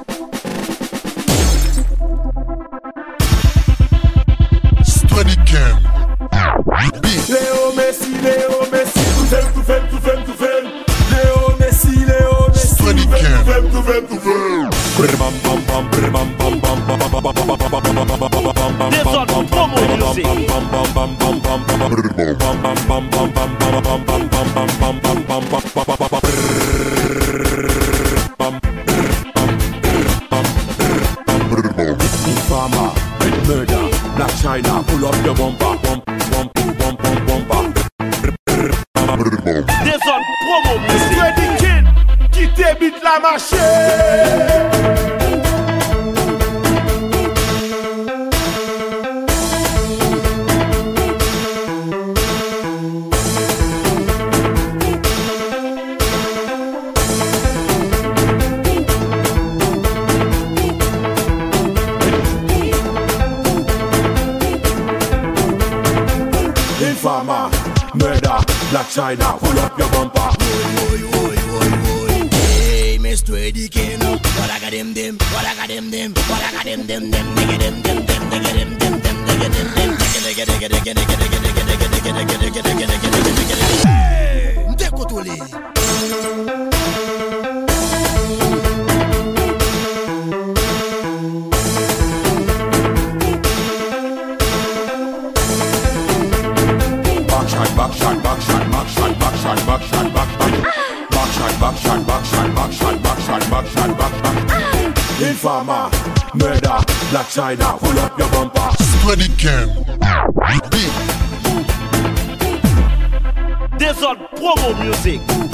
Steadicam. Léo Messi, tout fait. Léo Messi, Steadicam. tout fait. Desordre promo music. Informer, murder, Black China, pull up your bumper. Desordre promo music. Steadicam, qui t'ébite la machine. Informer, murder, Black China, pull up your bumper. Hey, Mr. Eddie Kane, what I got them, what I got them, what I got them, nigga them, nigga them, Informer, murder, Black China, pull up your bumper. Steadicam. Desordre promo music.